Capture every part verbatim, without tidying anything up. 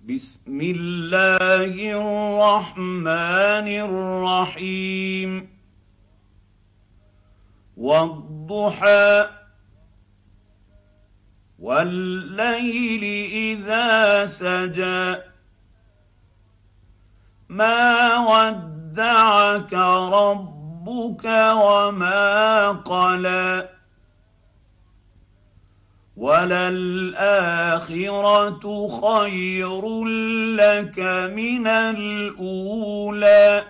بسم الله الرحمن الرحيم والضحى والليل إذا سجى ما ودعك ربك وما قلى وللآخرة خير لك من الأولى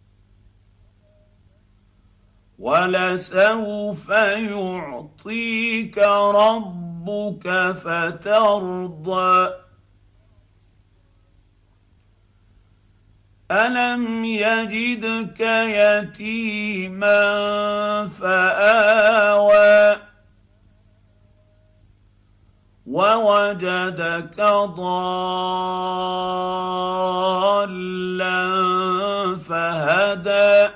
ولسوف يعطيك ربك فترضى ألم يجدك يتيما فآوى ووجدك ضالا فهدى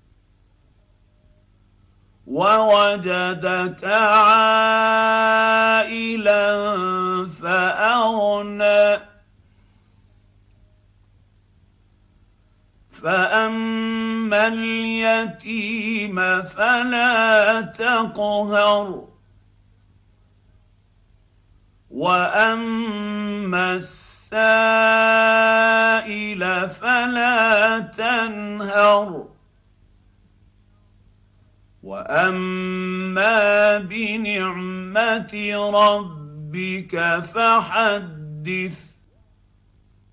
ووجدك عائلا فأغنى فأما اليتيم فلا تقهر وأما السائل فلا تنهر وأما بنعمة ربك فحدث